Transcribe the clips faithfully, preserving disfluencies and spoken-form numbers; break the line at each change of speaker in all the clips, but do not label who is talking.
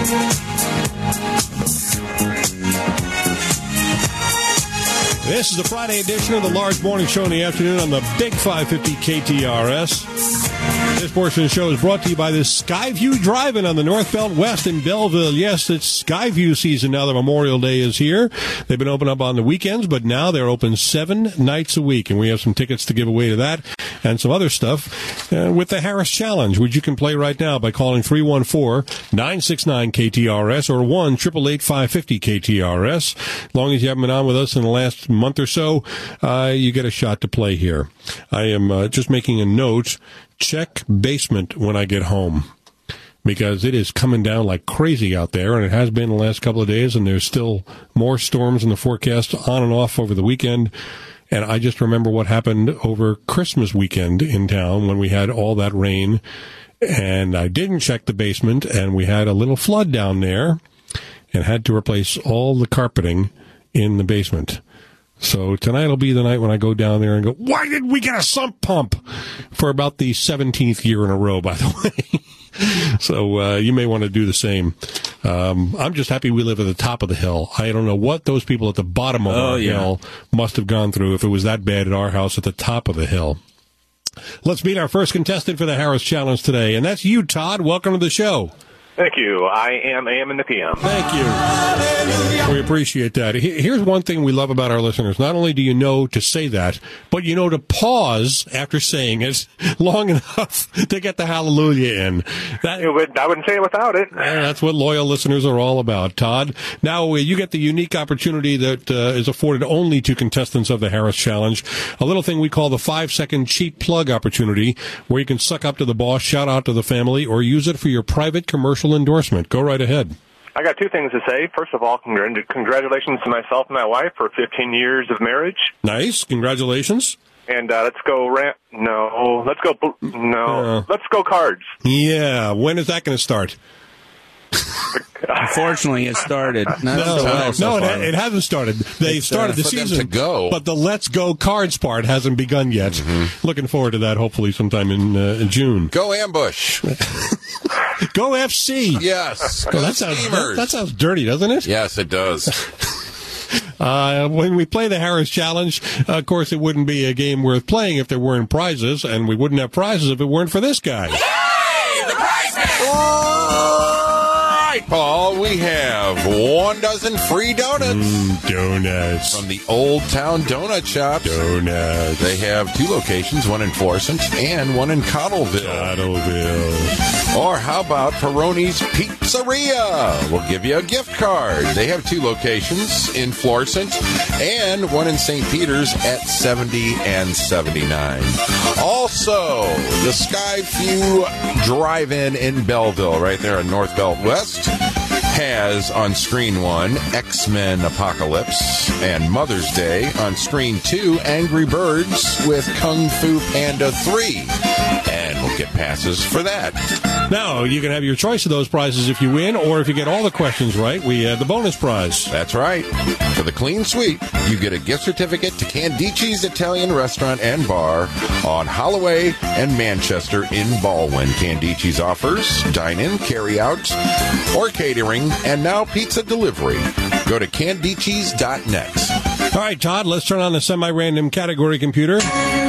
This is the Friday edition of the Large Morning Show in the afternoon on the Big five fifty K T R S. This portion of the show is brought to you by the Skyview Drive-In on the North Belt West in Belleville. Yes, it's Skyview season now that Memorial Day is here. They've been open up on the weekends, but now they're open seven nights a week, and we have some tickets to give away to that and some other stuff uh, with the Harris Challenge, which you can play right now by calling three one four, nine six nine, K T R S or one eight eight eight, five five zero, K T R S. As long as you haven't been on with us in the last month or so, uh, you get a shot to play here. I am uh, just making a note. Check basement when I get home, because it is coming down like crazy out there, and it has been the last couple of days, and there's still more storms in the forecast on and off over the weekend. And I just remember what happened over Christmas weekend in town when we had all that rain, and I didn't check the basement, and we had a little flood down there and had to replace all the carpeting in the basement. So tonight will be the night when I go down there and go, why did we get a sump pump? For about the seventeenth year in a row, by the way. So uh, you may want to do the same. Um, I'm just happy we live at the top of the hill. I don't know what those people at the bottom of
oh,
our
yeah.
hill must have gone through if it was that bad at our house at the top of the hill. Let's meet our first contestant for the Harris Challenge today, and that's you, Todd. Welcome to the show.
Thank you. I am A M and the P M.
Thank you. We appreciate that. Here's one thing we love about our listeners. Not only do you know to say that, but you know to pause after saying it long enough to get the hallelujah in. That,
would, I wouldn't say it without it.
Yeah, that's what loyal listeners are all about, Todd. Now, you get the unique opportunity that uh, is afforded only to contestants of the Harris Challenge, a little thing we call the five-second cheap plug opportunity, where you can suck up to the boss, shout out to the family, or use it for your private commercial endorsement. Go right ahead.
I got two things to say. First of all, congr- congratulations to myself and my wife for fifteen years of marriage.
Nice. Congratulations.
And uh, let's go rant. No. Let's go. No. Uh, let's go cards.
Yeah. When is that going to start?
Unfortunately, it started. Not
no,
so well so
no, it, it hasn't started. They
it's,
started
uh,
the
for
season,
them to go.
But the Let's Go Cards part hasn't begun yet. Mm-hmm. Looking forward to that, hopefully sometime in, uh, in June.
Go Ambush.
Go F C.
Yes.
Well, that sounds that, that sounds dirty, doesn't it?
Yes, it does.
Uh, when we play the Harris Challenge, uh, of course, it wouldn't be a game worth playing if there weren't prizes, and we wouldn't have prizes if it weren't for this guy.
Yay! The prize! All right, Paul, we have one dozen free donuts.
Mm, donuts.
From the Old Town Donut Shops.
Donuts.
They have two locations, one in Florissant and one in Cottleville.
Cottleville.
Or how about Peroni's Pizzeria? We'll give you a gift card. They have two locations in Florissant and one in Saint Peter's at seventy and seventy-nine. Also, the Skyview Drive-In in Belleville, right there in North Belt West, has on screen one X-Men Apocalypse and Mother's Day. On screen two, Angry Birds with Kung Fu Panda three. And we'll get passes for that.
Now, you can have your choice of those prizes if you win, or if you get all the questions right, we have the bonus prize.
That's right. For the clean sweep, you get a gift certificate to Candici's Italian Restaurant and Bar on Holloway and Manchester in Baldwin. Candici's offers dine-in, carry-out, or catering, and now pizza delivery. Go to candicis dot net.
All right, Todd, let's turn on the semi-random category computer.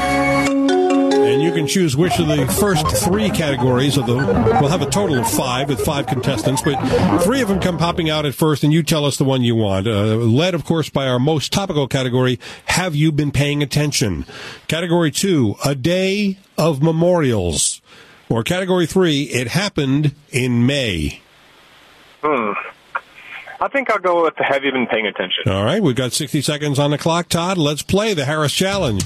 And you can choose which of the first three categories of the... We'll have a total of five with five contestants, but three of them come popping out at first, and you tell us the one you want. Uh, led, of course, by our most topical category, Have You Been Paying Attention? Category two, A Day of Memorials. Or category three, It Happened in May.
Hmm. I think I'll go with the Have You Been Paying Attention?
All right, we've got sixty seconds on the clock, Todd. Let's play the Harris Challenge.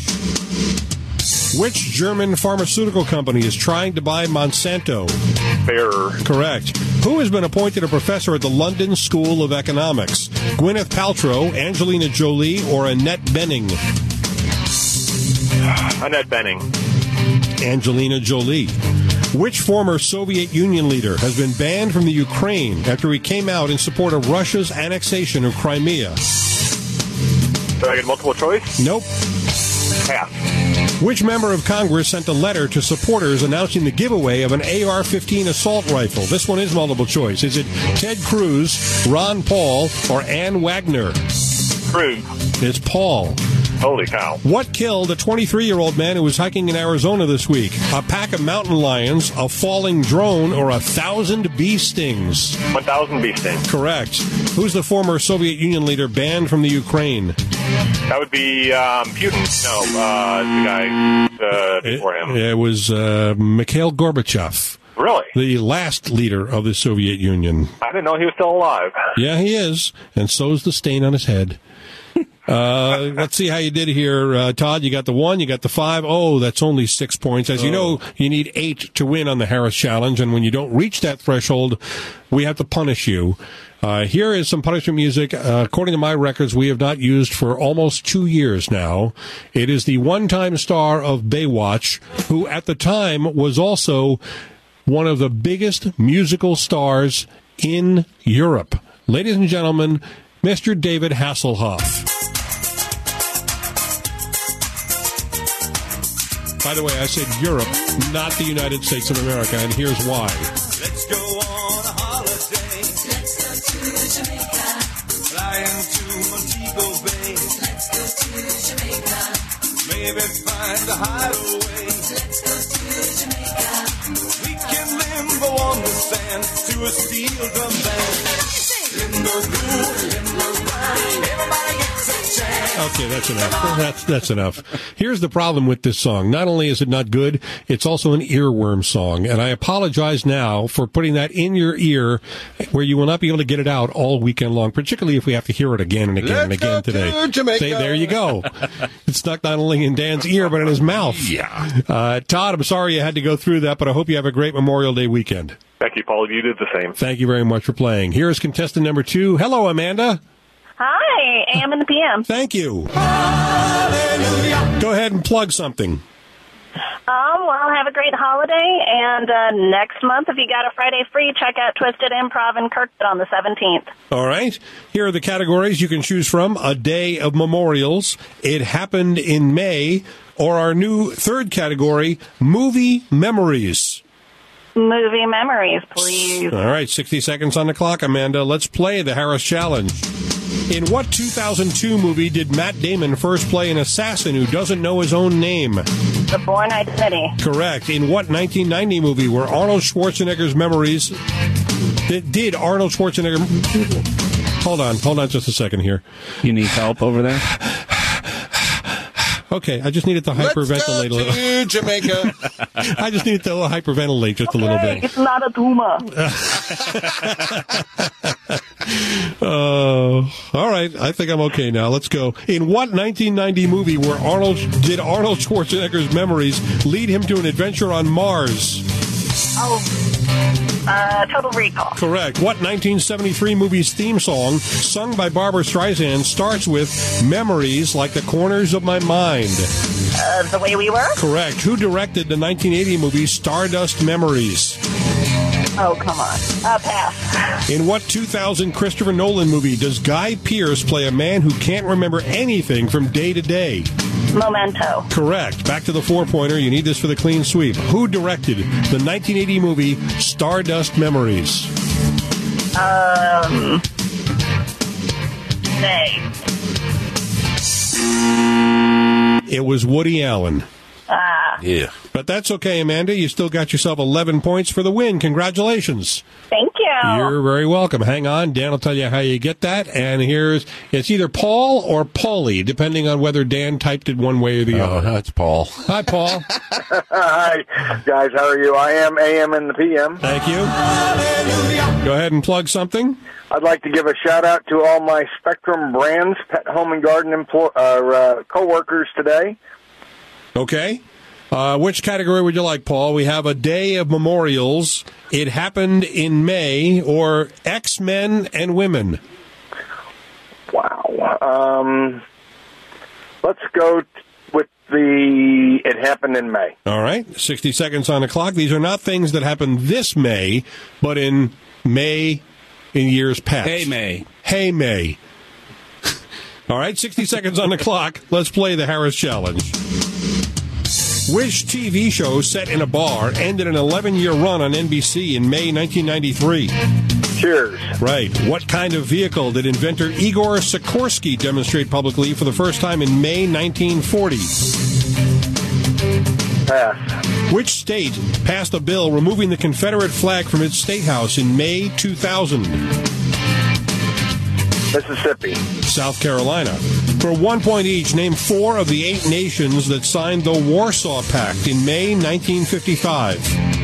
Which German pharmaceutical company is trying to buy Monsanto?
Bayer.
Correct. Who has been appointed a professor at the London School of Economics? Gwyneth Paltrow, Angelina Jolie, or Annette Bening?
Annette Bening.
Angelina Jolie. Which former Soviet Union leader has been banned from the Ukraine after he came out in support of Russia's annexation of Crimea?
Do I get multiple choice?
Nope.
Half.
Which member of Congress sent a letter to supporters announcing the giveaway of an A R fifteen assault rifle? This one is multiple choice. Is it Ted Cruz, Ron Paul, or Ann Wagner?
Cruz.
It's Paul.
Holy cow.
What killed a twenty-three-year-old man who was hiking in Arizona this week? A pack of mountain lions, a falling drone, or a thousand bee stings?
one thousand bee stings.
Correct. Who's the former Soviet Union leader banned from the Ukraine?
That would be um, Putin. No, uh, the guy uh, before him.
It, it was uh, Mikhail Gorbachev.
Really?
The last leader of the Soviet Union.
I didn't know he was still alive.
Yeah, he is. And so's the stain on his head. Uh, let's see how you did here, uh, Todd. You got the one, you got the five. Oh, that's only six points. As you know, you need eight to win on the Harris Challenge, and when you don't reach that threshold, we have to punish you. Uh, here is some punishment music. Uh, according to my records, we have not used for almost two years now. It is the one-time star of Baywatch, who at the time was also one of the biggest musical stars in Europe. Ladies and gentlemen, Mister David Hasselhoff. By the way, I said Europe, not the United States of America, and here's why.
Let's go on a holiday. Let's go to Jamaica. Flying to Montego Bay. Let's go to Jamaica. Maybe find a hideaway. Let's go to Jamaica. We can limbo on the sand to a steel drum band. Limbo cool, limbo ride. Everybody gets a chance.
Okay, that's enough. That's that's enough. Here's the problem with this song. Not only is it not good, it's also an earworm song. And I apologize now for putting that in your ear where you will not be able to get it out all weekend long, particularly if we have to hear it again and again
Let's
and again
go
today.
to Jamaica.
Say, there you go. It's stuck not only in Dan's ear, but in his mouth.
Yeah.
Uh, Todd, I'm sorry you had to go through that, but I hope you have a great Memorial Day weekend.
Thank you, Paul. You did the same.
Thank you very much for playing. Here is contestant number two. Hello, Amanda.
Hi, A M and the P M.
Thank you. Go ahead and plug something.
Um, well, have a great holiday, and uh, next month, if you got a Friday free, check out Twisted Improv in Kirkwood on the seventeenth.
All right. Here are the categories you can choose from. A Day of Memorials, It Happened in May, or our new third category, Movie Memories.
Movie memories, please.
All right, sixty seconds on the clock, Amanda. Let's play the Harris Challenge. In what two thousand two movie did Matt Damon first play an assassin who doesn't know his own name?
The Bourne Identity.
Correct. In what nineteen ninety movie were Arnold Schwarzenegger's memories... Did, did Arnold Schwarzenegger... Hold on. Hold on just a second here.
You need help over there?
Okay, I just needed to hyperventilate a
Let's
little.
go to Jamaica.
I just needed to hyperventilate just
Okay,
a little bit.
it's not a tumor.
Uh, all right, I think I'm okay now. Let's go. In what nineteen ninety movie were Arnold did Arnold Schwarzenegger's memories lead him to an adventure on Mars?
Oh, uh, Total Recall.
Correct. What nineteen seventy-three movie's theme song, sung by Barbra Streisand, starts with "Memories like the corners of my mind"?
Uh, The Way We Were.
Correct. Who directed the nineteen eighty movie Stardust Memories?
Oh, come on. Uh, pass.
In what two thousand Christopher Nolan movie does Guy Pearce play a man who can't remember anything from day to day?
Memento.
Correct. Back to the four-pointer. You need this for the clean sweep. Who directed the nineteen eighty movie Stardust Memories?
Um, Nay.
It was Woody Allen.
Ah,
Yeah.
But that's okay, Amanda. You still got yourself eleven points for the win. Congratulations.
thank you.
You're very welcome. Hang on. Dan will tell you how you get that. And here's, it's either Paul or Paulie, depending on whether Dan typed it one way or the
Oh,
other.
that's Paul.
Hi, Paul.
Hi, guys. How are you? I am A M and the P M.
Thank you. Go ahead and plug something.
I'd like to give a shout out to all my Spectrum Brands Pet Home and Garden employ- uh, uh, co-workers today.
Okay. Uh, which category would you like, Paul? We have a Day of Memorials, It Happened in May, or X-Men and Women.
Wow. Um, let's go t- with the It Happened in May.
All right. sixty seconds on the clock. These are not things that happened this May, but in May in years past.
Hey, May.
Hey, May. All right. sixty seconds on the clock. Let's play the Harris Challenge. Which T V show set in a bar ended an eleven-year run on N B C in May nineteen ninety-three?
Cheers.
Right. What kind of vehicle did inventor Igor Sikorsky demonstrate publicly for the first time in May nineteen forty?
Pass.
Which state passed a bill removing the Confederate flag from its state house in May two thousand?
Mississippi.
South Carolina. For one point each, name four of the eight nations that signed the Warsaw Pact in May nineteen fifty-five.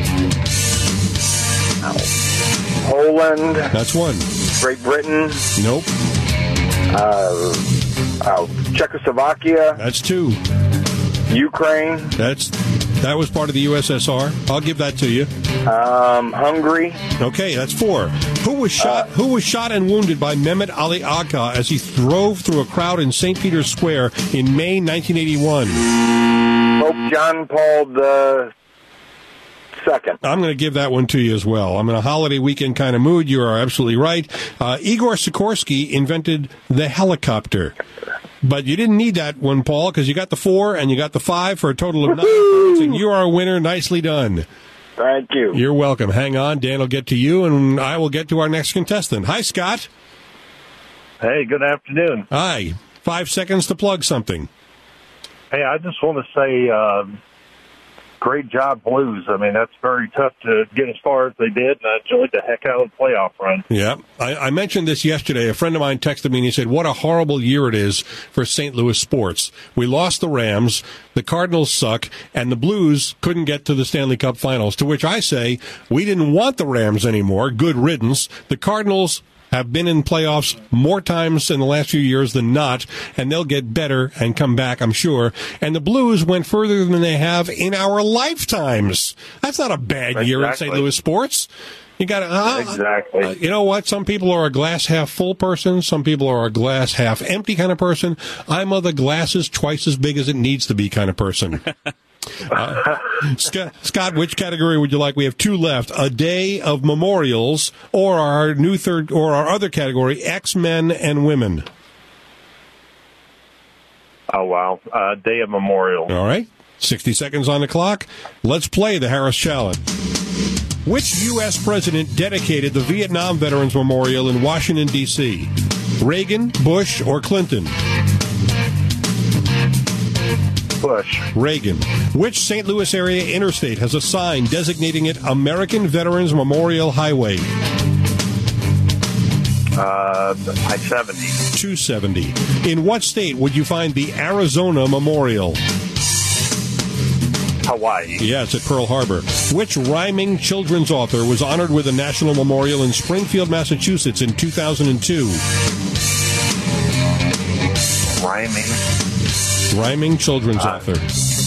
Poland.
That's one.
Great Britain.
Nope.
Uh, uh, Czechoslovakia.
That's two.
Ukraine.
That's that was part of the U S S R. I'll give that to you.
Um, Hungary.
Okay, that's four. Who was shot? Uh, who was shot and wounded by Mehmet Ali Agha as he drove through a crowd in Saint Peter's Square in May nineteen eighty-one?
Pope John Paul the Second.
I'm going to give that one to you as well. I'm in a holiday weekend kind of mood. You are absolutely right. Uh, Igor Sikorsky invented the helicopter. But you didn't need that one, Paul, because you got the four and you got the five for a total of nine points, and you are a winner. Nicely done.
Thank you.
You're welcome. Hang on. Dan will get to you, and I will get to our next contestant. Hi, Scott.
Hey, good afternoon.
Hi. Five seconds to plug something.
Hey, I just want to say uh, great job, Blues. I mean, that's very tough to get as far as they did, and I enjoyed the heck out of the playoff run.
Yeah. I, I mentioned this yesterday. A friend of mine texted me, and he said, what a horrible year it is for Saint Louis sports. We lost the Rams, the Cardinals suck, and the Blues couldn't get to the Stanley Cup Finals, to which I say, we didn't want the Rams anymore. Good riddance. The Cardinals have been in playoffs more times in the last few years than not, and they'll get better and come back, I'm sure. And the Blues went further than they have in our lifetimes. That's not a bad
Exactly.
year in Saint Louis sports. You got to, uh,
Exactly.
uh, you know what? Some people are a glass half full person. Some people are a glass half empty kind of person. I'm of the glasses twice as big as it needs to be kind of person. Uh, Scott, Scott, which category would you like? We have two left: a day of memorials, or our new third, or our other category, X-Men and women.
Oh, wow. Uh, Day of Memorial.
All right, sixty seconds on the clock. Let's play the Harris Challenge. Which U S president dedicated the Vietnam Veterans Memorial in Washington, D C? Reagan, Bush, or Clinton?
Bush.
Reagan. Which Saint Louis area interstate has a sign designating it American Veterans Memorial Highway?
Uh, I seventy.
two seventy. In what state would you find the Arizona Memorial?
Hawaii.
Yes, at Pearl Harbor. Which rhyming children's author was honored with a national memorial in Springfield, Massachusetts in two thousand two?
Rhyming.
Rhyming children's uh, author.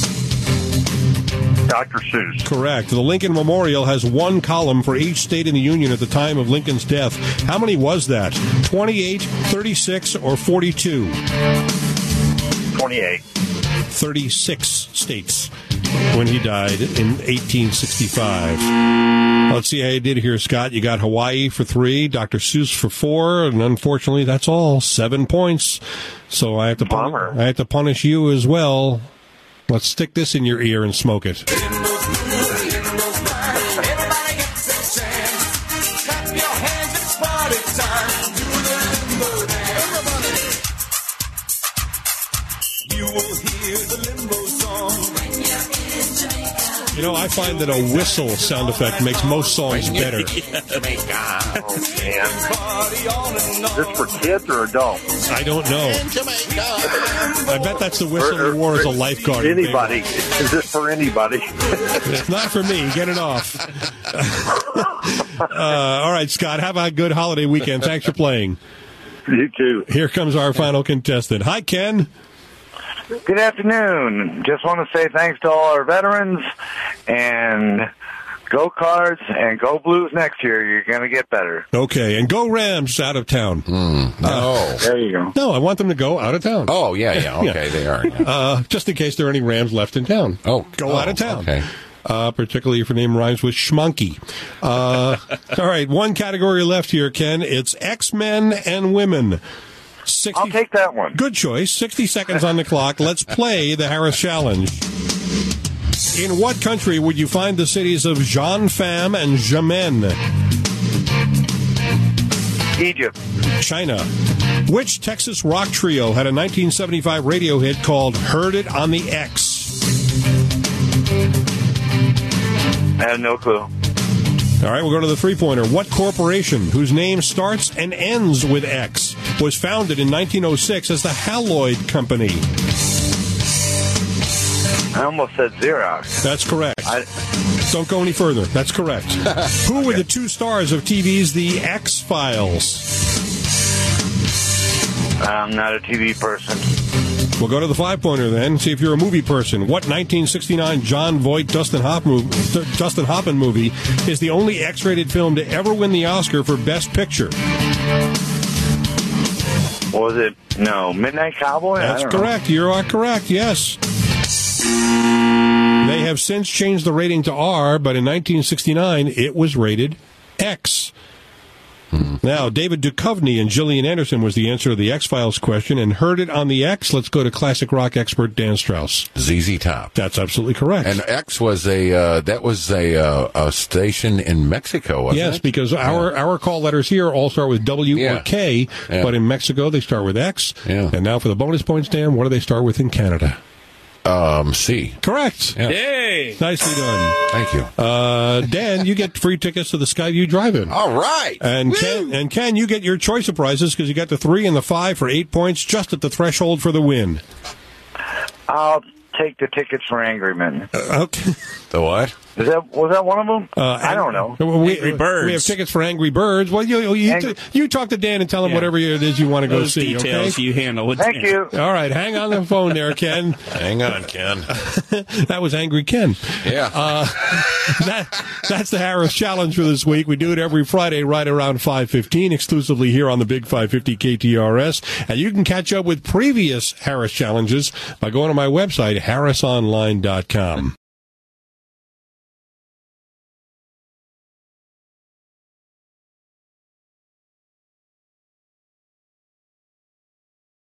Doctor Seuss.
Correct. The Lincoln Memorial has one column for each state in the Union at the time of Lincoln's death. How many was that? twenty-eight, thirty-six, or forty-two?
twenty-eight.
thirty-six states when he died in eighteen sixty-five. Let's see how you did here, Scott. You got Hawaii for three, Doctor Seuss for four, and unfortunately that's all. Seven points. So I have to pun- I have to punish you as well. Let's stick this in your ear and smoke it. You know, I find that a whistle sound effect makes most songs better.
Oh, man. Is this for kids or adults?
I don't know. I bet that's the whistle
or, or,
you wore as a lifeguard.
Anybody. Is this for anybody?
It's not for me. Get it off. uh, all right, Scott, have a good holiday weekend. Thanks for playing.
You too.
Here comes our final contestant. Hi, Ken.
Good afternoon. Just want to say thanks to all our veterans, and go Cards and go Blues next year. You're going to get better.
Okay, and go Rams out of town.
Mm, no.
Uh,
there you go.
No, I want them to go out of town.
Oh, yeah, yeah. Okay,
yeah.
They are. Yeah.
Uh, just in case there are any Rams left in town.
Oh.
Go
oh,
out of town.
Okay.
Uh, particularly if your name rhymes with schmunky. Uh, all right, one category left here, Ken. It's X-Men and women. sixty
I'll take that one.
Good choice. sixty seconds on the clock. Let's play the Harris Challenge. In what country would you find the cities of Jeanfam and Jammen?
Egypt.
China. Which Texas rock trio had a nineteen seventy-five radio hit called Heard It on the X?
I have no clue.
All right, we'll go to the three-pointer. What corporation, whose name starts and ends with X, was founded in nineteen oh six as the Haloid Company?
I almost said Xerox.
That's correct.
I,
Don't go any further. That's correct. Who were the two stars of T V's The X-Files?
I'm not a T V person.
We'll go to the five-pointer then, see if you're a movie person. What nineteen sixty-nine John Voight, Dustin Hoffman, Dustin Hoffman movie is the only X-rated film to ever win the Oscar for Best Picture?
Was it, no, Midnight Cowboy?
That's
I don't
correct. You are correct, yes. They have since changed the rating to R, but in nineteen sixty-nine, it was rated X. Hmm. Now, David Duchovny and Gillian Anderson was the answer to the X-Files question, and Heard It on the X. Let's go to classic rock expert Dan Strauss.
Z Z Top.
That's absolutely correct.
And X was a uh, that was a uh, a station in Mexico, wasn't
yes,
it?
because our
yeah.
our call letters here all start with W
yeah.
or K,
yeah.
but in Mexico they start with X.
Yeah.
And now for the bonus points, Dan, what do they start with in Canada?
Um, C.
Correct.
Yeah.
Yay!
Nicely done.
Thank you.
Uh, Dan, you get free tickets to the Skyview Drive-In.
All right.
And Ken, and Ken, you get your choice of prizes because you got the three and the five for eight points, just at the threshold for the win.
I'll take the tickets for Angry Men.
Uh, okay.
The what?
Is that was that one of them?
Uh,
I don't know.
We,
Angry Birds.
We have tickets for Angry Birds. Well, you you,
Ang-
you talk to Dan and tell him
Yeah.
whatever it is you want to go
Those
see.
details
Okay.
you handle. With
Thank you.
All right, hang on the phone there, Ken.
Hang on, Ken.
That was Angry Ken.
Yeah.
Uh, that, that's the Harris Challenge for this week. We do it every Friday right around five fifteen, exclusively here on the Big five fifty K T R S. And you can catch up with previous Harris Challenges by going to my website, harris online dot com.